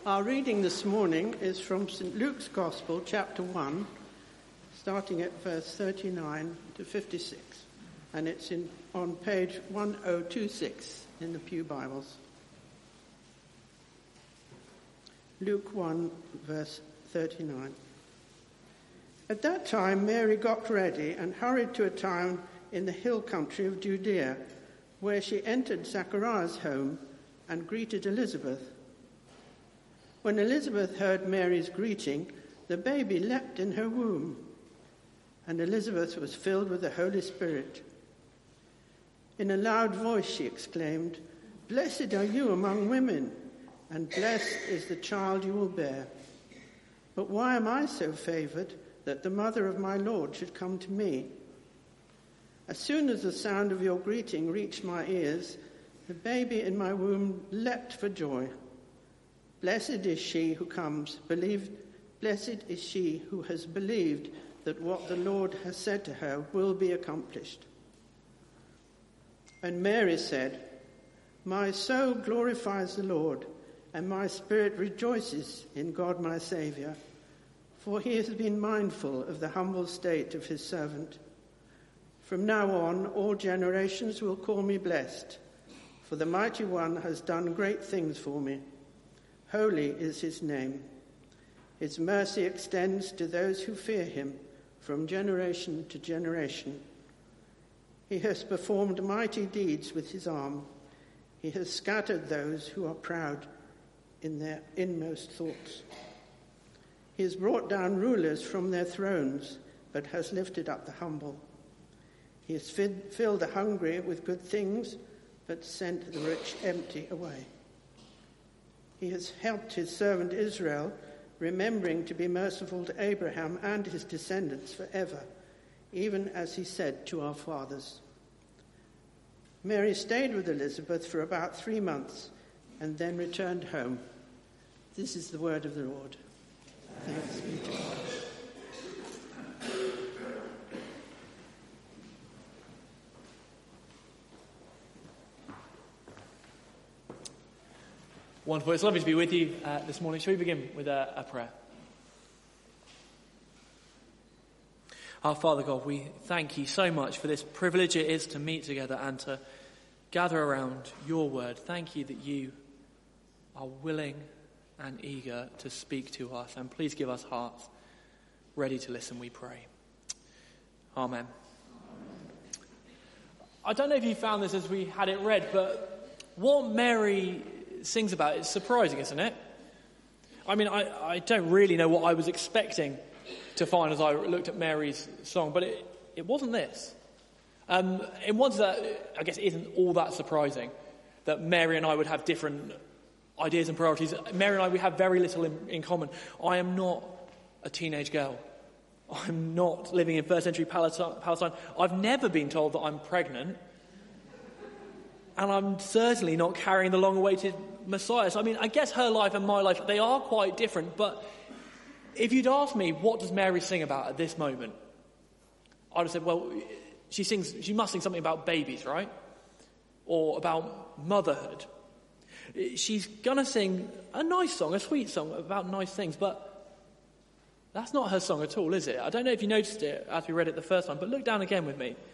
Our reading this morning is from St. Luke's Gospel, chapter 1, starting at verse 39 to 56. And it's on page 1026 in the Pew Bibles. Luke 1, verse 39. At that time, Mary got ready and hurried to a town in the hill country of Judea, where she entered Zachariah's home and greeted Elizabeth. When Elizabeth heard Mary's greeting, the baby leapt in her womb, and Elizabeth was filled with the Holy Spirit. In a loud voice she exclaimed, "Blessed are you among women, and blessed is the child you will bear. But why am I so favored that the mother of my Lord should come to me? As soon as the sound of your greeting reached my ears, the baby in my womb leapt for joy. Blessed is she who blessed is she who has believed that what the Lord has said to her will be accomplished." And Mary said, "My soul glorifies the Lord, and my spirit rejoices in God my Saviour, for he has been mindful of the humble state of his servant. From now on, all generations will call me blessed, for the Mighty One has done great things for me. Holy is his name. His mercy extends to those who fear him from generation to generation. He has performed mighty deeds with his arm. He has scattered those who are proud in their inmost thoughts. He has brought down rulers from their thrones, but has lifted up the humble. He has filled the hungry with good things, but sent the rich empty away. He has helped his servant Israel, remembering to be merciful to Abraham and his descendants forever, even as he said to our fathers." Mary stayed with Elizabeth for about 3 months and then returned home. This is the word of the Lord. Thanks be to God. Wonderful. It's lovely to be with you this morning. Shall we begin with a prayer? Our Father God, we thank you so much for this privilege it is to meet together and to gather around your word. Thank you that you are willing and eager to speak to us. And please give us hearts ready to listen, we pray. Amen. I don't know if you found this as we had it read, but what Mary sings about is surprising, isn't it? I mean, I don't really know what I was expecting to find as I looked at Mary's song, but it wasn't this. In one sense, that I guess isn't all that surprising that Mary and I would have different ideas and priorities. Mary and I, we have very little in common. I am not a teenage girl. I'm not living in first century Palestine. I've never been told that I'm pregnant. And I'm certainly not carrying the long-awaited Messiah. So, I mean, I guess her life and my life, they are quite different. But if you'd asked me, what does Mary sing about at this moment? I'd have said, well, she must sing something about babies, right? Or about motherhood. She's going to sing a nice song, a sweet song about nice things. But that's not her song at all, is it? I don't know if you noticed it as we read it the first time, but look down again with me.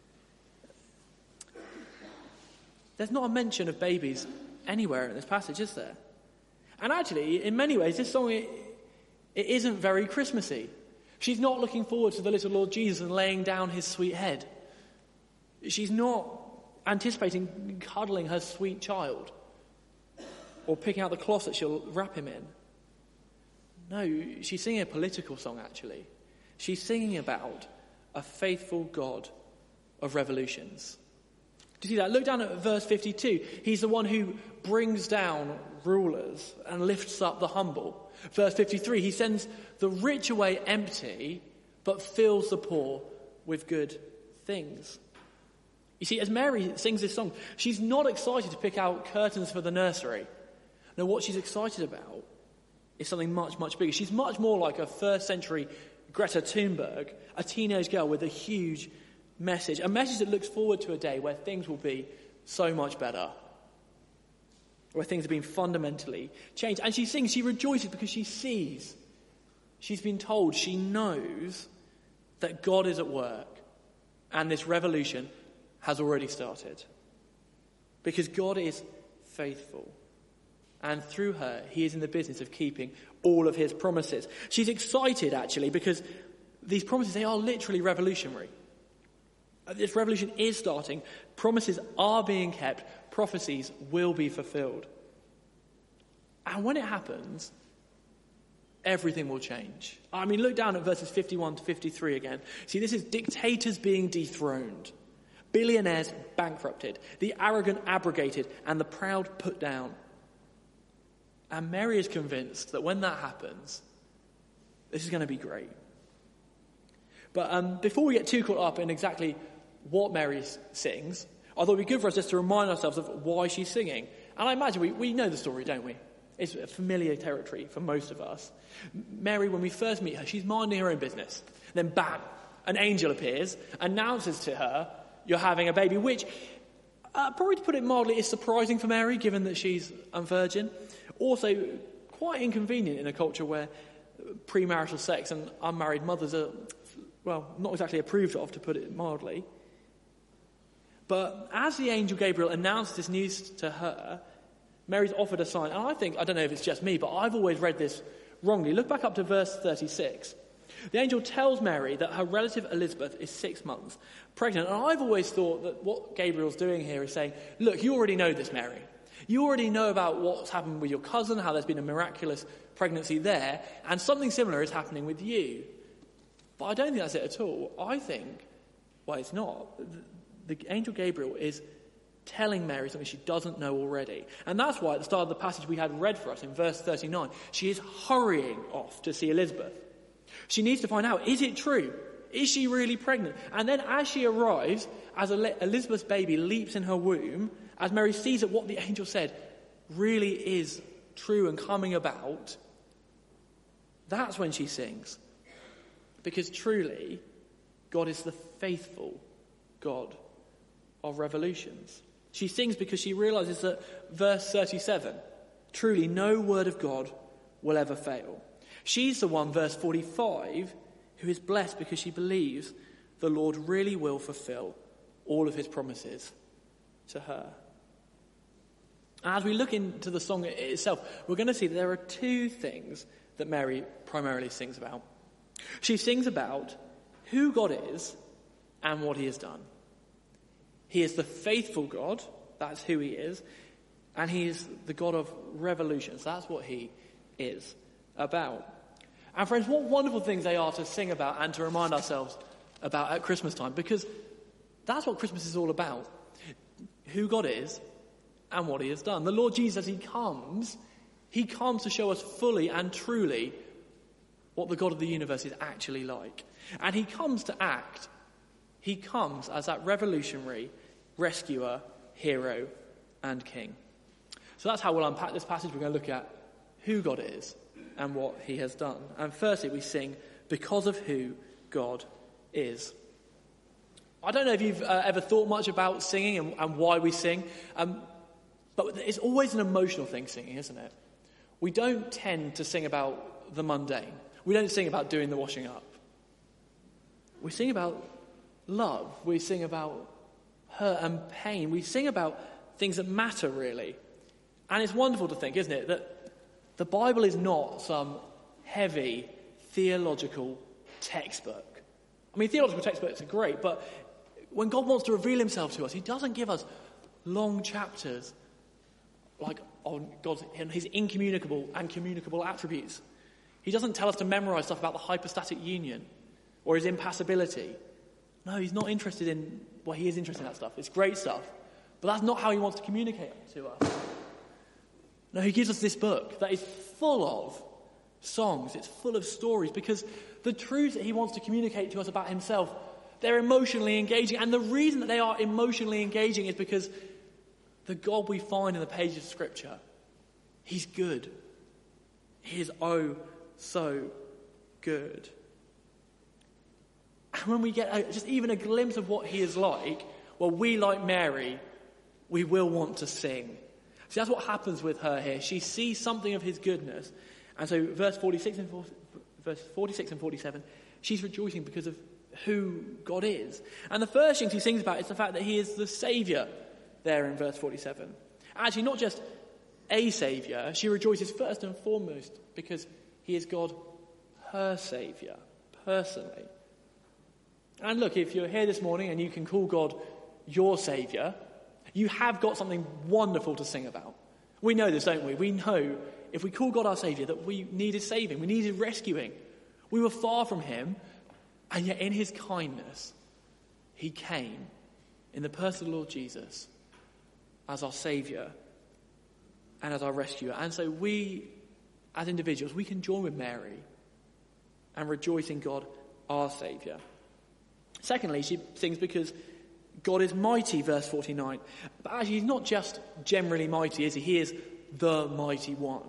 There's not a mention of babies anywhere in this passage, is there? And actually, in many ways, this song, it isn't very Christmassy. She's not looking forward to the little Lord Jesus and laying down his sweet head. She's not anticipating cuddling her sweet child or picking out the cloth that she'll wrap him in. No, she's singing a political song, actually. She's singing about a faithful God of revolutions. Do you see that? Look down at verse 52. He's the one who brings down rulers and lifts up the humble. Verse 53, he sends the rich away empty, but fills the poor with good things. You see, as Mary sings this song, she's not excited to pick out curtains for the nursery. No, what she's excited about is something much, much bigger. She's much more like a first century Greta Thunberg, a teenage girl with a huge message, a message that looks forward to a day where things will be so much better. where things have been fundamentally changed. And she sings, she rejoices because she sees. She's been told, she knows that God is at work and this revolution has already started. Because God is faithful. And through her, he is in the business of keeping all of his promises. She's excited, actually, because these promises, they are literally revolutionary. This revolution is starting. Promises are being kept. Prophecies will be fulfilled. And when it happens, everything will change. I mean, look down at verses 51 to 53 again. See, this is dictators being dethroned, billionaires bankrupted, the arrogant abrogated, and the proud put down. And Mary is convinced that when that happens, this is going to be great. But before we get too caught up in exactly what Mary sings, I thought it would be good for us just to remind ourselves of why she's singing. And I imagine we know the story, don't we? It's a familiar territory for most of us. Mary, when we first meet her, she's minding her own business. Then bam, an angel appears, announces to her, you're having a baby, which, probably to put it mildly, is surprising for Mary, given that she's a virgin. Also, quite inconvenient in a culture where premarital sex and unmarried mothers are, well, not exactly approved of, to put it mildly. But as the angel Gabriel announced this news to her, Mary's offered a sign. And I don't know if it's just me, but I've always read this wrongly. Look back up to verse 36. The angel tells Mary that her relative Elizabeth is 6 months pregnant. And I've always thought that what Gabriel's doing here is saying, look, you already know this, Mary. You already know about what's happened with your cousin, how there's been a miraculous pregnancy there, and something similar is happening with you. But I don't think that's it at all. I think, well, it's not. The angel Gabriel is telling Mary something she doesn't know already. And that's why at the start of the passage we had read for us in verse 39, she is hurrying off to see Elizabeth. She needs to find out, is it true? Is she really pregnant? And then as she arrives, as Elizabeth's baby leaps in her womb, as Mary sees that what the angel said really is true and coming about, that's when she sings. Because truly, God is the faithful God of revolutions. She sings because she realizes that verse 37, truly no word of God will ever fail. She's the one, verse 45, who is blessed because she believes the Lord really will fulfill all of his promises to her. As we look into the song itself, we're going to see that there are two things that Mary primarily sings about. She sings about who God is and what he has done. He is the faithful God, that's who he is, and he is the God of revolutions, that's what he is about. And friends, what wonderful things they are to sing about and to remind ourselves about at Christmas time, because that's what Christmas is all about. Who God is and what he has done. The Lord Jesus, as he comes to show us fully and truly what the God of the universe is actually like. And he comes to act. He comes as that revolutionary rescuer, hero, and king. So that's how we'll unpack this passage. We're going to look at who God is and what he has done. And firstly, we sing because of who God is. I don't know if you've ever thought much about singing and why we sing, but it's always an emotional thing, singing, isn't it? We don't tend to sing about the mundane. We don't sing about doing the washing up. We sing about love. We sing about hurt and pain. We sing about things that matter, really. And it's wonderful to think, isn't it, that the Bible is not some heavy theological textbook. I mean, theological textbooks are great, but when God wants to reveal himself to us, he doesn't give us long chapters like on God's and his incommunicable and communicable attributes. He doesn't tell us to memorize stuff about the hypostatic union or his impassibility. No, he's not interested in, well, he is interested in that stuff. It's great stuff. But that's not how he wants to communicate to us. No, he gives us this book that is full of songs. It's full of stories because the truths that he wants to communicate to us about himself, they're emotionally engaging. And the reason that they are emotionally engaging is because the God we find in the pages of Scripture, he's good. He is oh so good. And when we get just even a glimpse of what he is like, well, we, like Mary, we will want to sing. See, that's what happens with her here. She sees something of his goodness. And so verse 46 and 47, she's rejoicing because of who God is. And the first thing she sings about is the fact that he is the Saviour there in verse 47. Actually, not just a Saviour. She rejoices first and foremost because he is God, her Saviour, personally. And look, if you're here this morning and you can call God your Saviour, you have got something wonderful to sing about. We know this, don't we? We know if we call God our Saviour that we needed saving, we needed rescuing. We were far from him, and yet in his kindness, he came in the person of the Lord Jesus as our Saviour and as our rescuer. And so we, as individuals, we can join with Mary and rejoice in God, our Saviour. Secondly, she sings because God is mighty, verse 49. But actually, he's not just generally mighty, is he? He is the mighty one.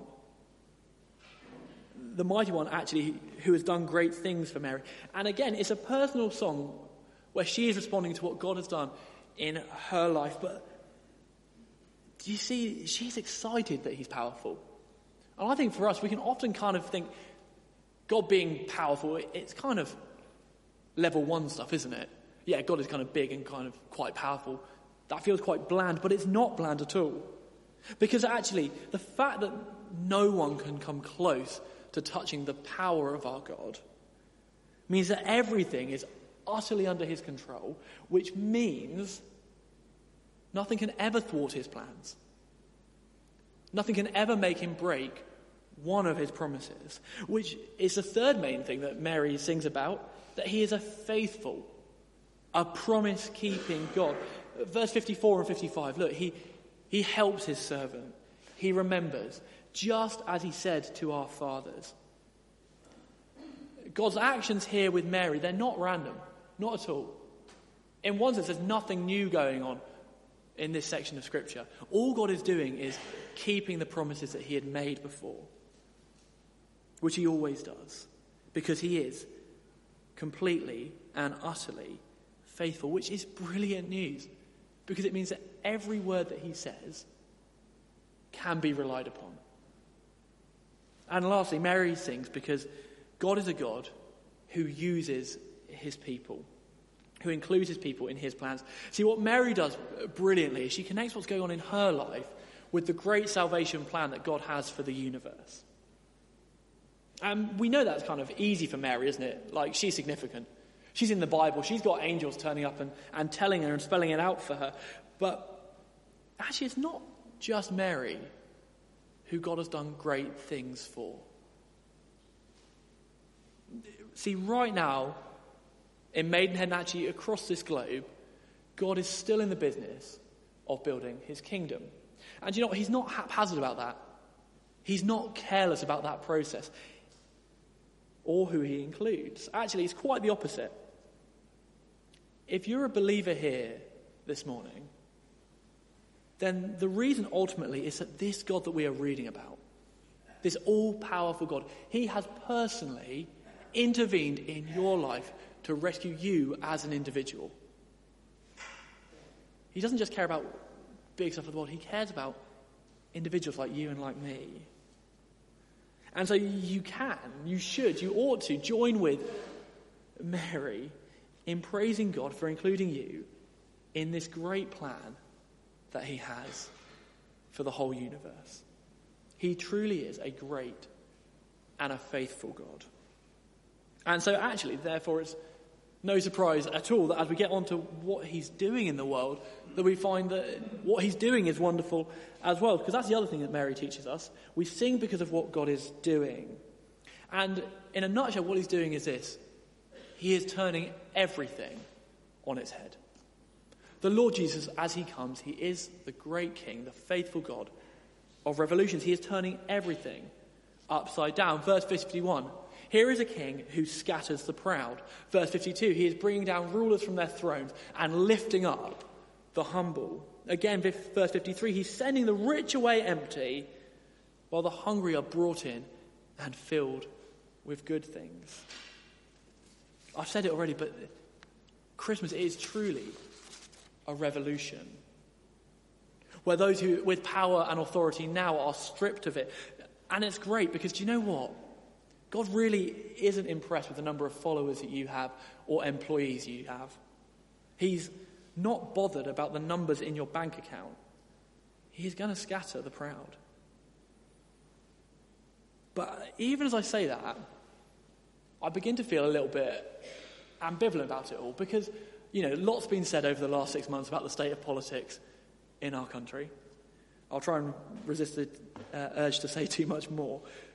The mighty one, actually, who has done great things for Mary. And again, it's a personal song where she is responding to what God has done in her life. But do you see, she's excited that he's powerful. And I think for us, we can often kind of think God being powerful, it's kind of level one stuff, isn't it? Yeah, God is kind of big and kind of quite powerful. That feels quite bland, but it's not bland at all. Because actually, the fact that no one can come close to touching the power of our God means that everything is utterly under his control, which means nothing can ever thwart his plans. Nothing can ever make him break one of his promises, which is the third main thing that Mary sings about, that he is a faithful, a promise-keeping God. Verse 54 and 55, look, he helps his servant. He remembers, just as he said to our fathers. God's actions here with Mary, they're not random, not at all. In one sense, there's nothing new going on in this section of Scripture. All God is doing is keeping the promises that he had made before, which he always does, because he is completely and utterly faithful, which is brilliant news, because it means that every word that he says can be relied upon. And lastly, Mary sings because God is a God who uses his people, who includes his people in his plans. See, what Mary does brilliantly is she connects what's going on in her life with the great salvation plan that God has for the universe. And we know that's kind of easy for Mary, isn't it? Like, she's significant. She's in the Bible. She's got angels turning up and telling her and spelling it out for her. But actually, it's not just Mary who God has done great things for. See, right now, in Maidenhead and actually across this globe, God is still in the business of building his kingdom. And you know what? He's not haphazard about that. He's not careless about that process or who he includes. Actually, it's quite the opposite. If you're a believer here this morning, then the reason ultimately is that this God that we are reading about, this all-powerful God, he has personally intervened in your life to rescue you as an individual. He doesn't just care about big stuff of the world, he cares about individuals like you and like me. And so you can, you should, you ought to join with Mary in praising God for including you in this great plan that he has for the whole universe. He truly is a great and a faithful God. And so actually, therefore, it's no surprise at all that as we get on to what he's doing in the world, that we find that what he's doing is wonderful as well. Because that's the other thing that Mary teaches us. We sing because of what God is doing. And in a nutshell, what he's doing is this. He is turning everything on its head. The Lord Jesus, as he comes, he is the great King, the faithful God of revolutions. He is turning everything upside down. Verse 51. Here is a king who scatters the proud. Verse 52, he is bringing down rulers from their thrones and lifting up the humble. Again, verse 53, he's sending the rich away empty while the hungry are brought in and filled with good things. I've said it already, but Christmas is truly a revolution. where those who with power and authority now are stripped of it. And it's great because, do you know what? God really isn't impressed with the number of followers that you have or employees you have. He's not bothered about the numbers in your bank account. He's going to scatter the proud. But even as I say that, I begin to feel a little bit ambivalent about it all because, lots been said over the last 6 months about the state of politics in our country. I'll try and resist the urge to say too much more.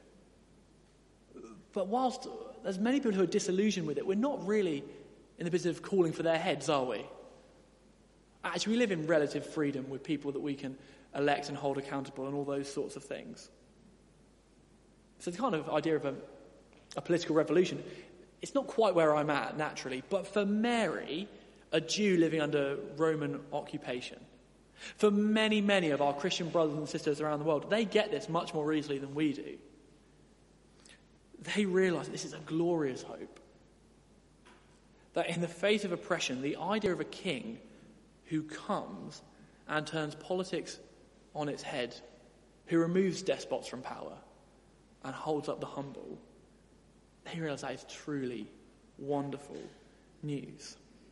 But whilst there's many people who are disillusioned with it, we're not really in the business of calling for their heads, are we? Actually, we live in relative freedom with people that we can elect and hold accountable and all those sorts of things. So the kind of idea of a political revolution, it's not quite where I'm at, naturally. But for Mary, a Jew living under Roman occupation, for many, many of our Christian brothers and sisters around the world, they get this much more easily than we do. They realise this is a glorious hope. That in the face of oppression, the idea of a king who comes and turns politics on its head, who removes despots from power and holds up the humble, they realise that is truly wonderful news.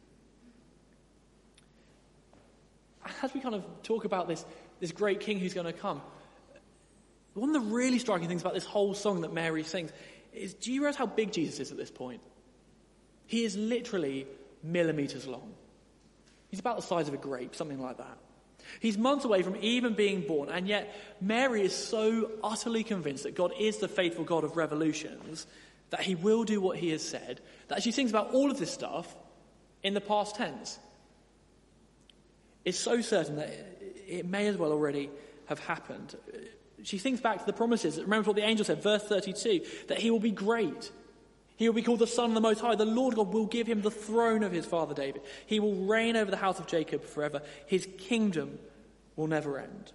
And as we kind of talk about this great king who's going to come, one of the really striking things about this whole song that Mary sings is, do you realise how big Jesus is at this point? He is literally millimetres long. He's about the size of a grape, something like that. He's months away from even being born, and yet Mary is so utterly convinced that God is the faithful God of revolutions, that he will do what he has said, that she sings about all of this stuff in the past tense. It's so certain that it may as well already have happened. She thinks back to the promises. Remember what the angel said, verse 32, that he will be great. He will be called the Son of the Most High. The Lord God will give him the throne of his father David. He will reign over the house of Jacob forever. His kingdom will never end.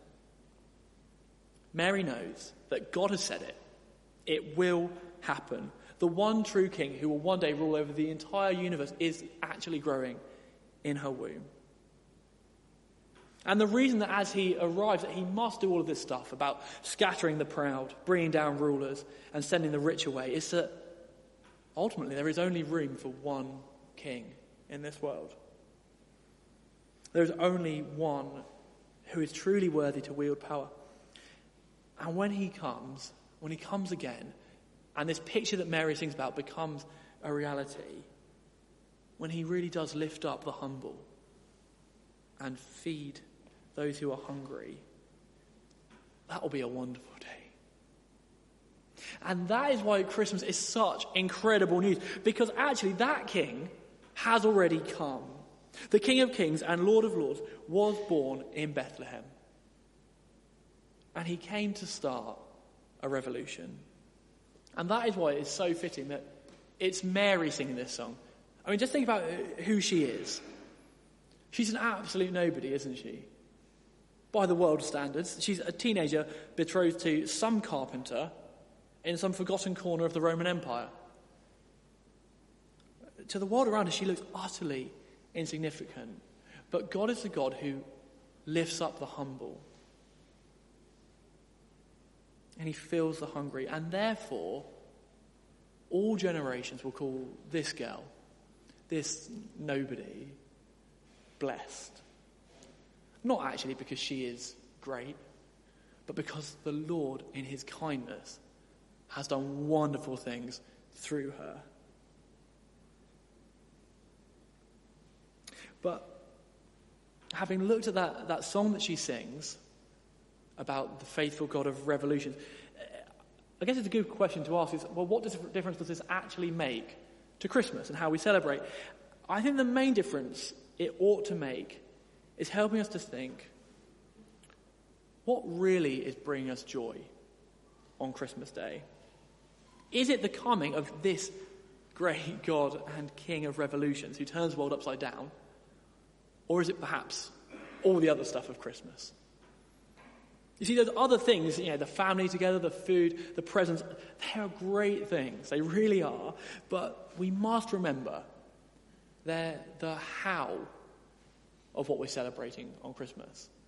Mary knows that God has said it. It will happen. The one true king who will one day rule over the entire universe is actually growing in her womb. And the reason that as he arrives that he must do all of this stuff about scattering the proud, bringing down rulers and sending the rich away is that ultimately there is only room for one king in this world. There is only one who is truly worthy to wield power. And when he comes again, and this picture that Mary sings about becomes a reality, when he really does lift up the humble and feed those who are hungry, that will be a wonderful day. And that is why Christmas is such incredible news, because actually that king has already come. The King of Kings and Lord of Lords was born in Bethlehem. And he came to start a revolution. And that is why it's so fitting that it's Mary singing this song. I mean, just think about who she is. She's an absolute nobody, isn't she? By the world's standards, she's a teenager betrothed to some carpenter in some forgotten corner of the Roman Empire. To the world around her, she looks utterly insignificant. But God is the God who lifts up the humble. And he fills the hungry. And therefore, all generations will call this girl, this nobody, blessed. Not actually because she is great, but because the Lord, in his kindness, has done wonderful things through her. But having looked at that song that she sings about the faithful God of revolutions, I guess it's a good question to ask is, well, what difference does this actually make to Christmas and how we celebrate? I think the main difference it ought to make is helping us to think, what really is bringing us joy on Christmas Day? Is it the coming of this great God and King of revolutions who turns the world upside down? Or is it perhaps all the other stuff of Christmas? You see, those other things, the family together, the food, the presents, they are great things. They really are. But we must remember they're the how of what we're celebrating on Christmas.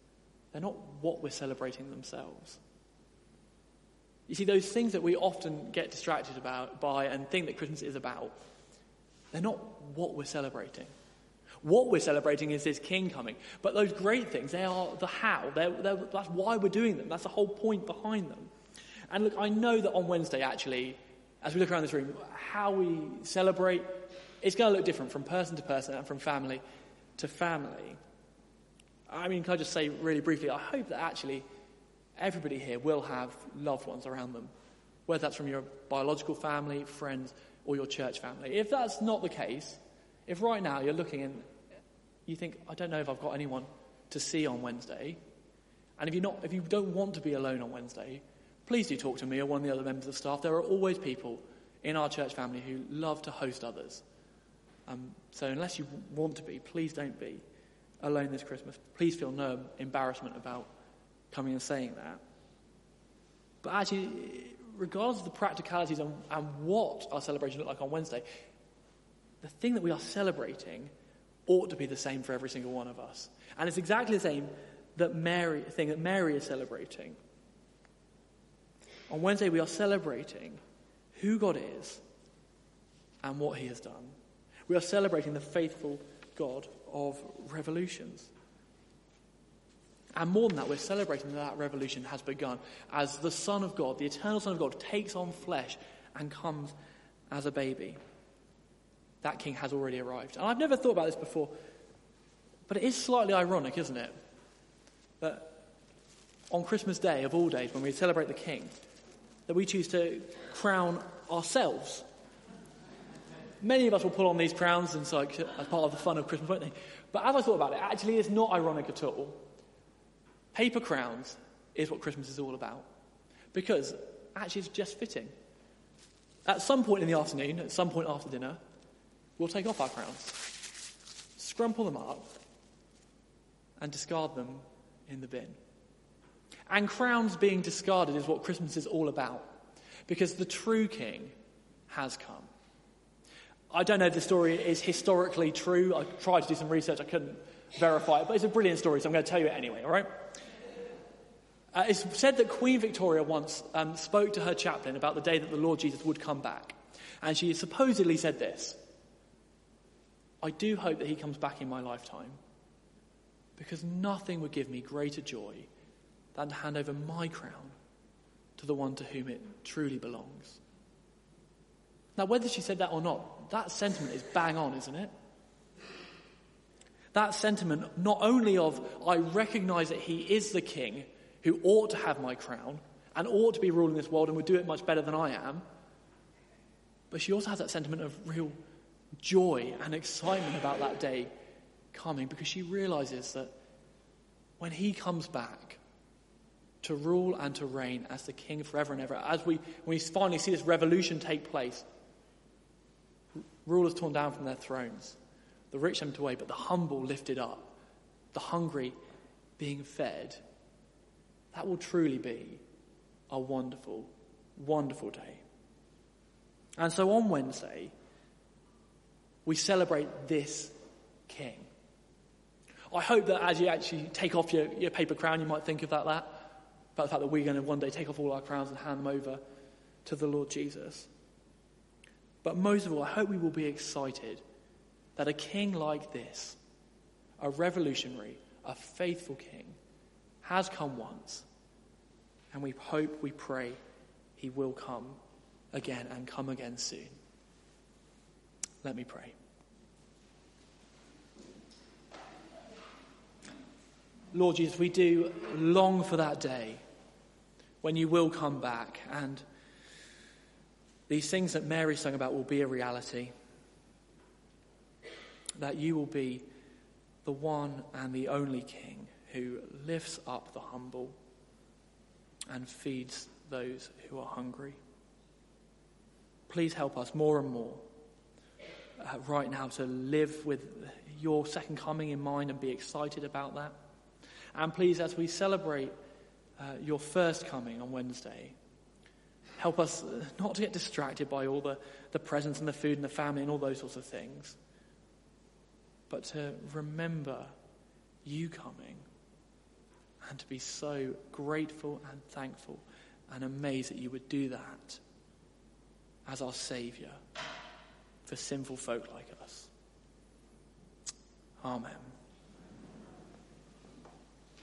they're not what we're celebrating themselves. You see, those things that we often get distracted by and think that Christmas is about, they're not what we're celebrating. What we're celebrating is this King coming. But those great things, they are the how. That's why we're doing them. That's the whole point behind them. And look, I know that on Wednesday, actually, as we look around this room, how we celebrate, it's going to look different from person to person and from family to family. I mean, can I just say really briefly, I hope that actually everybody here will have loved ones around them, whether that's from your biological family, friends, or your church family. If that's not the case, if right now you're looking and you think, I don't know if I've got anyone to see on Wednesday, and if you don't want to be alone on Wednesday, please do talk to me or one of the other members of staff. There are always people in our church family who love to host others. So unless you want to be, please don't be alone this Christmas. Please feel no embarrassment about coming and saying that. But actually, regardless of the practicalities and what our celebration look like on Wednesday, the thing that we are celebrating ought to be the same for every single one of us. And it's exactly the same that Mary is celebrating. On Wednesday, we are celebrating who God is and what he has done. We are celebrating the faithful God of revolutions. And more than that, we're celebrating that revolution has begun as the Son of God, the eternal Son of God, takes on flesh and comes as a baby. That King has already arrived. And I've never thought about this before, but it is slightly ironic, isn't it? That on Christmas Day, of all days, when we celebrate the King, that we choose to crown ourselves. Many of us will pull on these crowns and as part of the fun of Christmas, won't they? But as I thought about it, actually it's not ironic at all. Paper crowns is what Christmas is all about. Because actually it's just fitting. At some point in the afternoon, at some point after dinner, we'll take off our crowns, scrumple them up, and discard them in the bin. And crowns being discarded is what Christmas is all about. Because the true King has come. I don't know if the story is historically true. I tried to do some research. I couldn't verify it. But it's a brilliant story, so I'm going to tell you it anyway, all right? It's said that Queen Victoria once spoke to her chaplain about the day that the Lord Jesus would come back. And she supposedly said this: I do hope that he comes back in my lifetime, because nothing would give me greater joy than to hand over my crown to the one to whom it truly belongs. Now, whether she said that or not, that sentiment is bang on, isn't it? That sentiment not only of, I recognise that he is the King who ought to have my crown and ought to be ruling this world and would do it much better than I am, but she also has that sentiment of real joy and excitement about that day coming, because she realises that when he comes back to rule and to reign as the King forever and ever, when we finally see this revolution take place, rulers torn down from their thrones, the rich emptied away, but the humble lifted up, the hungry being fed, that will truly be a wonderful, wonderful day. And so on Wednesday, we celebrate this King. I hope that as you actually take off your paper crown, you might think about the fact that we're going to one day take off all our crowns and hand them over to the Lord Jesus. But most of all, I hope we will be excited that a King like this, a revolutionary, a faithful King, has come once, and we hope, we pray, he will come again and come again soon. Let me pray. Lord Jesus, we do long for that day when you will come back and these things that Mary sung about will be a reality. That you will be the one and the only King who lifts up the humble and feeds those who are hungry. Please help us more and more right now to live with your second coming in mind and be excited about that. And please, as we celebrate your first coming on Wednesday, help us not to get distracted by all the presents and the food and the family and all those sorts of things, but to remember you coming and to be so grateful and thankful and amazed that you would do that as our Saviour for sinful folk like us. Amen.